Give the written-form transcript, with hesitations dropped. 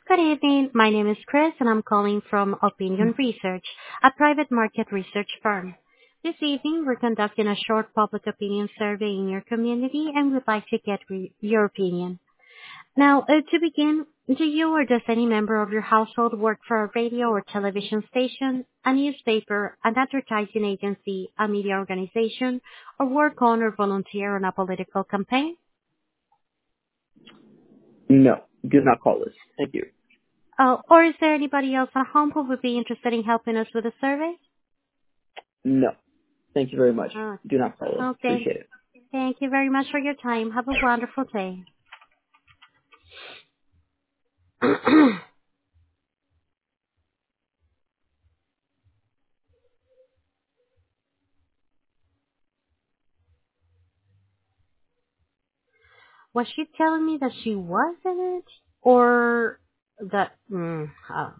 Good evening. My name is Chris, and I'm calling from Opinion Research, a private market research firm. This evening, we're conducting a short public opinion survey in your community, and we'd like to get your opinion. Now, to begin, do you or does any member of your household work for a radio or television station, a newspaper, an advertising agency, a media organization, or work on or volunteer on a political campaign? No, do not call us. Thank you. Or is there anybody else at home who would be interested in helping us with the survey? No, thank you very much. Uh, Do not call us. okay. Appreciate it. Thank you very much for your time. Have a wonderful day. Was she telling me that she wasn't? Or that,